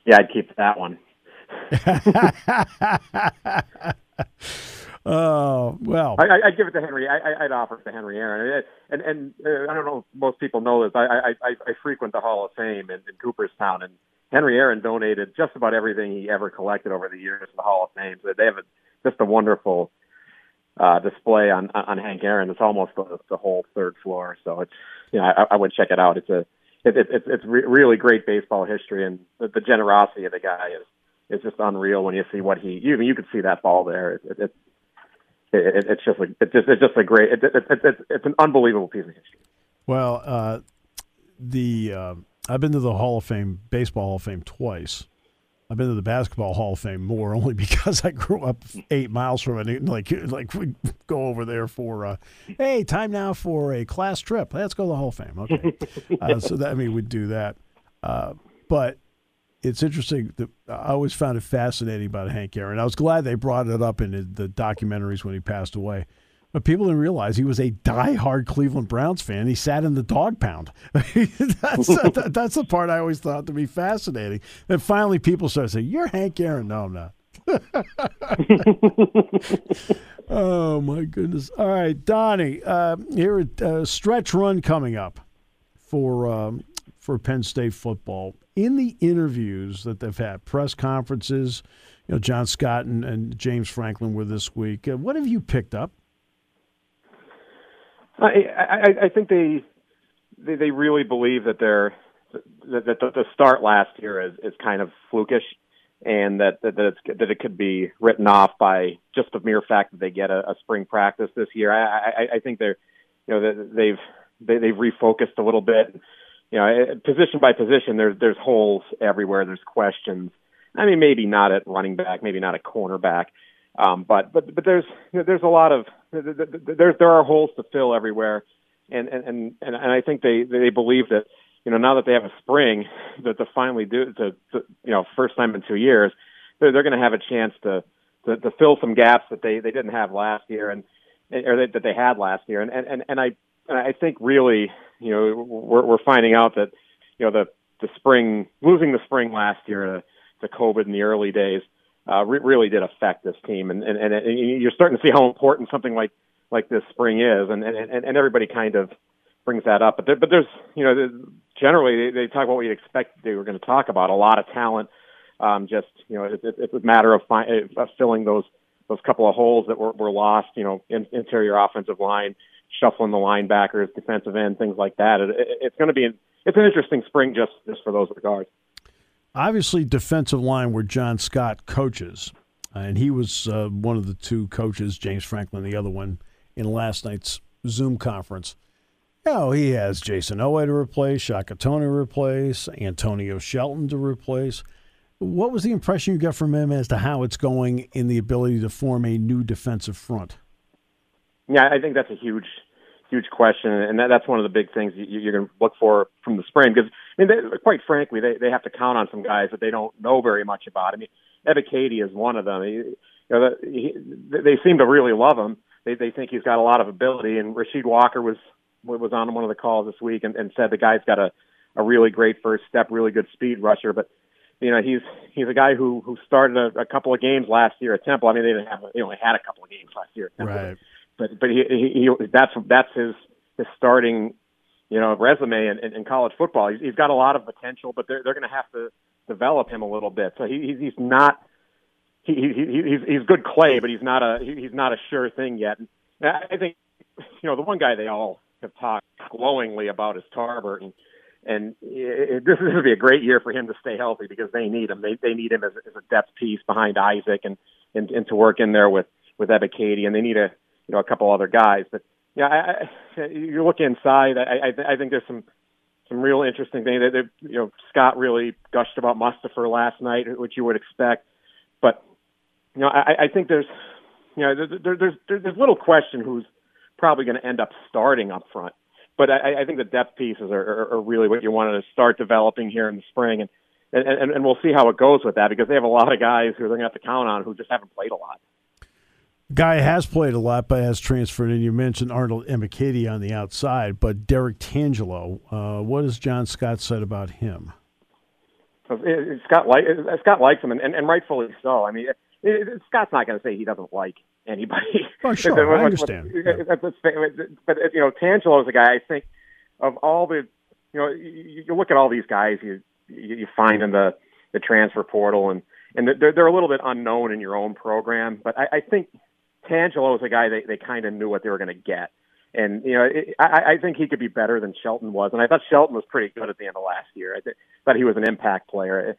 Yeah, I'd keep that one. Oh, well. I'd give it to Henry. I'd offer it to Henry Aaron. And I don't know if most people know this. I frequent the Hall of Fame in Cooperstown, and Henry Aaron donated just about everything he ever collected over the years to the Hall of Fame. So they have just a wonderful display on Hank Aaron. It's almost the whole third floor. So it's I would check it out. It's really great baseball history, and the generosity of the guy is just unreal when you see what you could see that ball there. It's just a great. It's an unbelievable piece of history. Well, I've been to the Hall of Fame, Baseball Hall of Fame twice. I've been to the Basketball Hall of Fame more, only because I grew up 8 miles from it. Like we go over there for, hey, time now for a class trip. Let's go to the Hall of Fame. Okay, we'd do that. But it's interesting. I always found it fascinating about Hank Aaron. I was glad they brought it up in the documentaries when he passed away. But people didn't realize he was a diehard Cleveland Browns fan. He sat in the dog pound. That's the part I always thought to be fascinating. And finally people started saying, "You're Hank Aaron." No, I'm not. Oh, my goodness. All right, Donnie, here at stretch run coming up for Penn State football. In the interviews that they've had, press conferences, John Scott and James Franklin were this week. What have you picked up? I think they really believe that the start last year is kind of flukish, and that it could be written off by just the mere fact that they get a spring practice this year. I think they've refocused a little bit. Position by position, there's holes everywhere. There's questions. I mean, maybe not at running back, maybe not at cornerback. But there's a lot of there are holes to fill everywhere, and I think they believe that now that they have a spring that to finally do first time in 2 years, they're going to have a chance to fill some gaps that they didn't have last year that they had last year, and I think really we're finding out that the spring, losing the spring last year to COVID in the early days. Really did affect this team, and you're starting to see how important something like this spring is, and everybody kind of brings that up. But there's generally they talk about what you expect they were going to talk about, a lot of talent. It's a matter of filling those couple of holes that were lost. Interior offensive line, shuffling the linebackers, defensive end, things like that. It's going to be an interesting spring just for those regards. Obviously, defensive line where John Scott coaches, and he was one of the two coaches, James Franklin, the other one, in last night's Zoom conference. He has Jason Owe to replace, Shaka Toney to replace, Antonio Shelton to replace. What was the impression you got from him as to how it's going in the ability to form a new defensive front? Yeah, I think that's a huge question, and that's one of the big things you're going to look for from the spring. Because quite frankly, they have to count on some guys that they don't know very much about. I mean, Ebiketie is one of them. They seem to really love him. They think he's got a lot of ability. And Rasheed Walker was on one of the calls this week and said the guy's got a really great first step, really good speed rusher. But he's a guy who started a couple of games last year at Temple. I mean, they only had a couple of games last year at Temple. Right. But he that's his resume in college football. He's got a lot of potential, but they're going to have to develop him a little bit. So he's not he's good clay, but he's not a sure thing yet. And I think the one guy they all have talked glowingly about is Tarbert, and this is going to be a great year for him to stay healthy because they need him. They need him as a depth piece behind Isaac and to work in there with Ebiketie, and they need a couple other guys. But you look inside. I think there's some real interesting things. Scott really gushed about Mustipher last night, which you would expect. But I think there's little question who's probably going to end up starting up front. But I think the depth pieces are really what you want to start developing here in the spring, and we'll see how it goes with that because they have a lot of guys who they're going to have to count on who just haven't played a lot. Guy has played a lot, but has transferred. And you mentioned Arnold Ebiketie on the outside, but Derek Tangelo. What has John Scott said about him? Scott likes him, and rightfully so. I mean, Scott's not going to say he doesn't like anybody. Oh, sure, I understand. But Tangelo's a guy. I think of all the, you look at all these guys you find in the transfer portal, and they're a little bit unknown in your own program. But I think Tangelo is a guy they kind of knew what they were going to get. And, I think he could be better than Shelton was. And I thought Shelton was pretty good at the end of last year. I thought he was an impact player.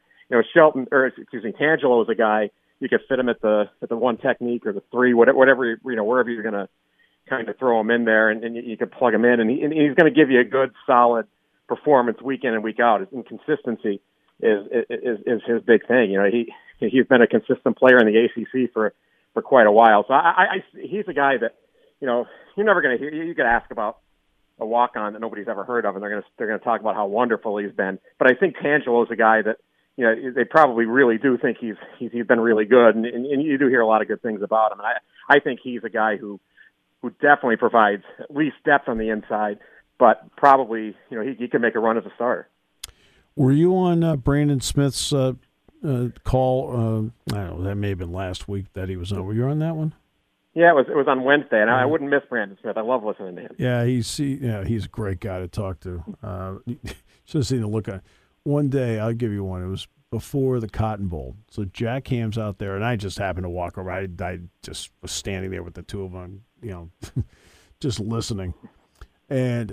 Tangelo was a guy you could fit him at the one technique or the three, whatever, wherever you're going to kind of throw him in there, and you could plug him in. And he's going to give you a good, solid performance week in and week out. And consistency is his big thing. He's been a consistent player in the ACC for quite a while. So he's a guy that, you're never going to hear. You could ask about a walk-on that nobody's ever heard of, and they're going to talk about how wonderful he's been. But I think Tangelo is a guy that they probably really do think he's been really good, and you do hear a lot of good things about him. And I think he's a guy who definitely provides at least depth on the inside, but probably he can make a run as a starter. Were you on Brandon Smith's call? I don't know. That may have been last week that he was on. Were you on that one? Yeah, it was on Wednesday, and I wouldn't miss Brandon Smith. I love listening to him. Yeah, he's a great guy to talk to. Should have seen the look on. One day, I'll give you one. It was before the Cotton Bowl. So Jack Ham's out there, and I just happened to walk over. I just was standing there with the two of them, just listening. And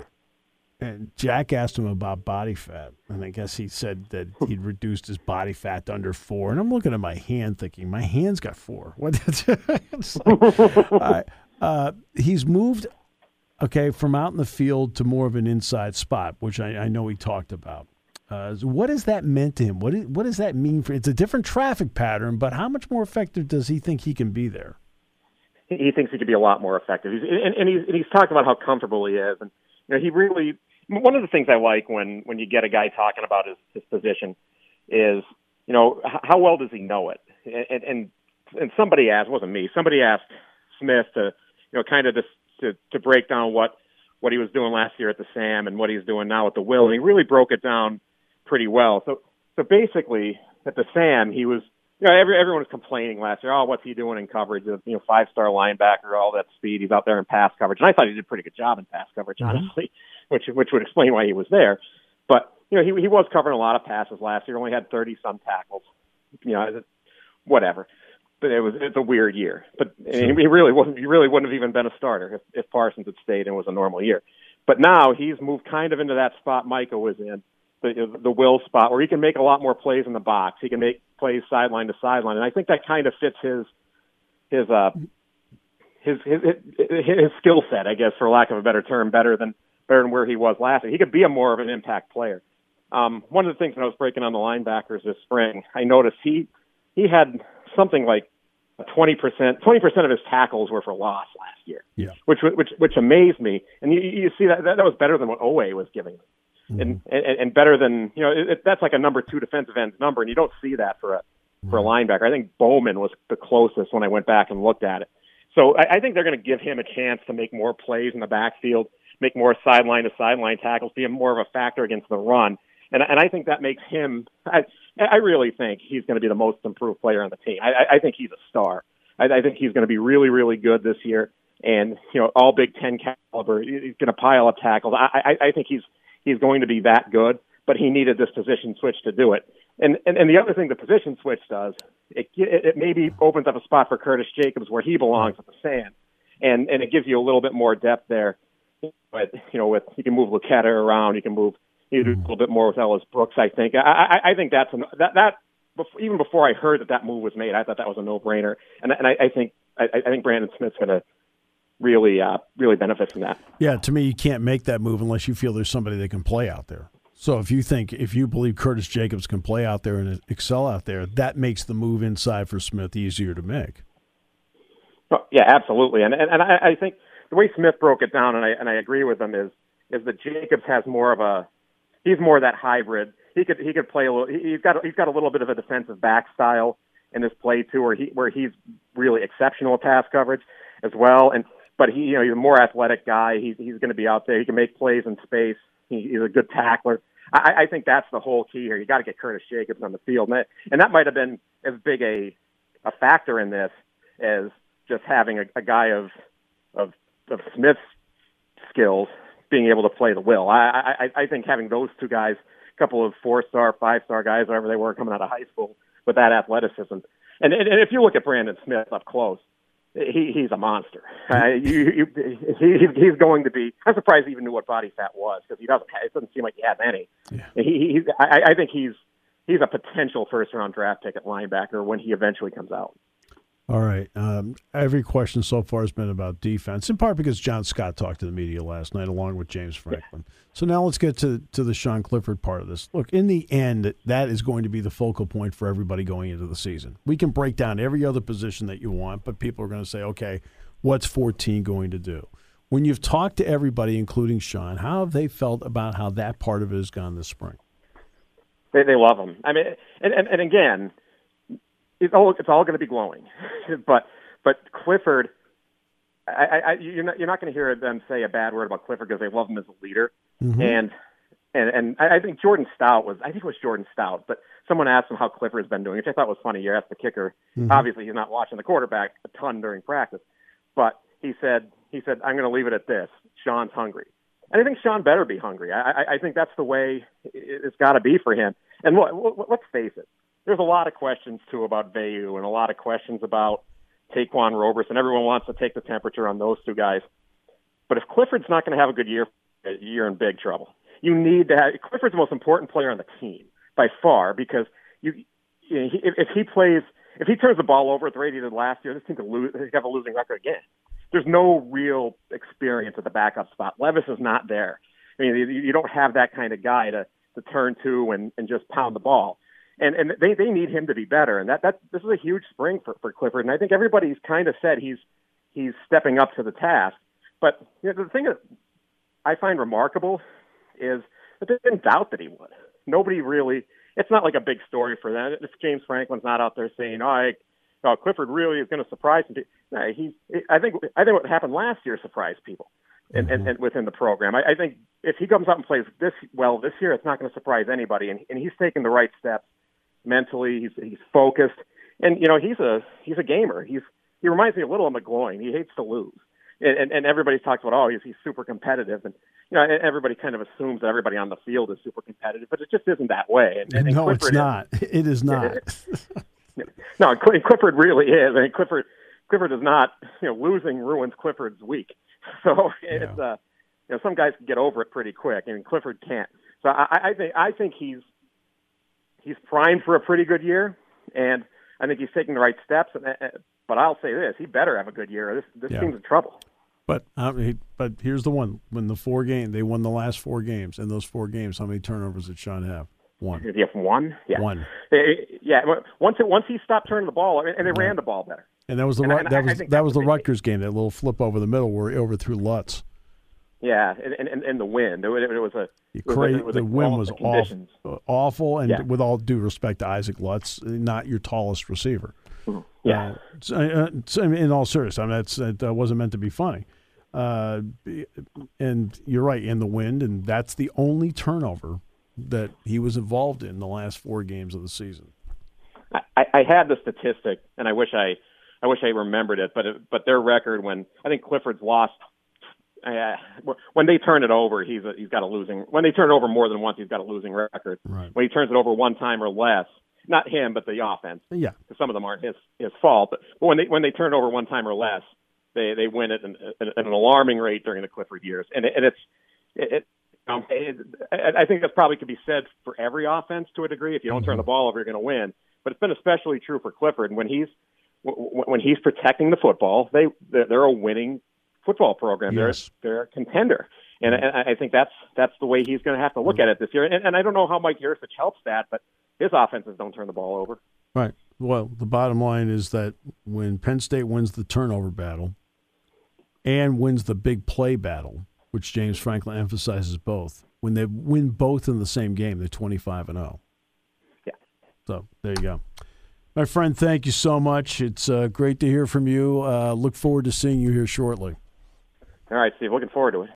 Jack asked him about body fat, and I guess he said that he'd reduced his body fat to under 4. And I'm looking at my hand thinking, my hand's got 4. What? It's like, he's moved, from out in the field to more of an inside spot, which I know he talked about. What has that meant to him? What does that mean for? It's a different traffic pattern, but how much more effective does he think he can be there? He thinks he could be a lot more effective. He's talked about how comfortable he is, and he really. One of the things I like when you get a guy talking about his position is, how well does he know it? And somebody asked, it wasn't me, somebody asked Smith to, kind of to break down what he was doing last year at the Sam and what he's doing now at the Will, and he really broke it down pretty well. So basically at the Sam, he was, everyone was complaining last year, what's he doing in coverage? 5-star linebacker, all that speed. He's out there in pass coverage. And I thought he did a pretty good job in pass coverage, honestly, which would explain why he was there. But, he was covering a lot of passes last year, only had 30-some tackles, whatever. But it's a weird year. But he really wouldn't have even been a starter if Parsons had stayed and it was a normal year. But now he's moved kind of into that spot Micah was in, the Will spot, where he can make a lot more plays in the box. He can make plays sideline to sideline, and I think that kind of fits his skill set, I guess, for lack of a better term, better than where he was last year. He could be a more of an impact player. One of the things when I was breaking on the linebackers this spring, I noticed he had something like 20% of his tackles were for loss last year. Yeah, which amazed me. And you see that was better than what Owe was giving. And better than that's like a number 2 defensive end number, and you don't see that for a linebacker. I think Bowman was the closest when I went back and looked at it. So I think they're going to give him a chance to make more plays in the backfield, make more sideline to sideline tackles, be more of a factor against the run, and I think that makes him. I really think he's going to be the most improved player on the team. I think he's a star. I think he's going to be really, really good this year, and all Big Ten caliber. He's going to pile up tackles. I think he's going to be that good, but he needed this position switch to do it. And the other thing the position switch does, it maybe opens up a spot for Curtis Jacobs where he belongs at the Sand, and it gives you a little bit more depth there. But with you can move Luqueta around, you do a little bit more with Ellis Brooks. I think I think that even before I heard that move was made, I thought that was a no-brainer, and I think Brandon Smith's going to really benefit from that. Yeah, to me, you can't make that move unless you feel there's somebody that can play out there. So if you believe Curtis Jacobs can play out there and excel out there, that makes the move inside for Smith easier to make. Oh, yeah, absolutely. And I think the way Smith broke it down, and I agree with him, is that Jacobs has he's more that hybrid. He could play a little. He's got a little bit of a defensive back style in his play too, where he's really exceptional at pass coverage as well. But he's a more athletic guy. He's going to be out there. He can make plays in space. He's a good tackler. I think that's the whole key here. You got to get Curtis Jacobs on the field, and that might have been as big a factor in this as just having a guy of Smith's skills being able to play the will. I think having those two guys, a couple of 4-star, 5-star guys, whatever they were coming out of high school, with that athleticism, and if you look at Brandon Smith up close, he's a monster. He's going to be. I'm surprised he even knew what body fat was, because he doesn't. It doesn't seem like he has any. Yeah. I think he's a potential first-round draft pick at linebacker when he eventually comes out. All right. Every question so far has been about defense, in part because John Scott talked to the media last night along with James Franklin. Yeah. So now let's get to the Sean Clifford part of this. Look, in the end, that is going to be the focal point for everybody going into the season. We can break down every other position that you want, but people are going to say, okay, what's 14 going to do? When you've talked to everybody, including Sean, how have they felt about how that part of it has gone this spring? They love him. I mean, and again, it's all going to be glowing, but Clifford, you're not going to hear them say a bad word about Clifford because they love him as a leader. Mm-hmm. And I think Jordan Stout but someone asked him how Clifford has been doing, which I thought was funny. You asked the kicker. Mm-hmm. Obviously, he's not watching the quarterback a ton during practice, but he said I'm going to leave it at this: Sean's hungry. And I think Sean better be hungry. I think that's the way it's got to be for him. And let's face it. There's a lot of questions, too, about Veilleux and a lot of questions about Taquan Roberson. Everyone wants to take the temperature on those two guys. But if Clifford's not going to have a good year, you're in big trouble. You need to have – Clifford's the most important player on the team by far, because if he turns the ball over at the rate he did last year, this team could have a losing record again. There's no real experience at the backup spot. Levis is not there. I mean, you don't have that kind of guy to turn to and just pound the ball. And they need him to be better, and this is a huge spring for Clifford. And I think everybody's kind of said he's stepping up to the task. But the thing that I find remarkable is that they didn't doubt that he would. Nobody really. It's not like a big story for them. If James Franklin's not out there saying, Clifford really is going to surprise him. I think what happened last year surprised people, and within the program. I think if he comes up and plays this year, it's not going to surprise anybody. And he's taking the right steps. Mentally, he's focused, and he's a gamer. He reminds me a little of McGloin. He hates to lose, and everybody talks about he's super competitive, and everybody kind of assumes that everybody on the field is super competitive, but it just isn't that way. And no, Clifford it's not. It is not. No, Clifford really is. I mean, Clifford is not. Losing ruins Clifford's week. So it's some guys can get over it pretty quick. I mean, Clifford can't. So I think he's primed for a pretty good year, and I think he's taking the right steps. But I'll say this: he better have a good year. This team's in trouble. But here's the one: when they won the last 4 games. In those 4 games, how many turnovers did Sean have? 1. Did he have 1? Yeah. 1. Yeah. Once he stopped turning the ball, and they ran the ball better. And that was the Rutgers game. That little flip over the middle where he overthrew Lutz. Yeah, and the wind. It was the wind was awful, and with all due respect to Isaac Lutz, not your tallest receiver. Yeah. In all seriousness, that wasn't meant to be funny. And you're right, in the wind, and that's the only turnover that he was involved in the last 4 games of the season. I had the statistic, and I wish I remembered it, but their record when I think Clifford's lost. When they turn it over, he's got a losing. When they turn it over more than once, he's got a losing record. Right. When he turns it over 1 time or less, not him, but the offense. Yeah. Because some of them aren't his fault. But when they turn it over 1 time or less, they win it at an alarming rate during the Clifford years. And I think that probably could be said for every offense to a degree. If you don't turn the ball over, you're going to win. But it's been especially true for Clifford. When he's protecting the football, they're a winning football program. Yes. They're a contender, and I think that's the way he's going to have to look at it this year. And I don't know how Mike Yurcich helps that, but his offenses don't turn the ball over. Right. Well, the bottom line is that when Penn State wins the turnover battle and wins the big play battle, which James Franklin emphasizes both, when they win both in the same game, they're 25-0. Yeah. So there you go. My friend, thank you so much. It's great to hear from you. Look forward to seeing you here shortly. All right, Steve. Looking forward to it.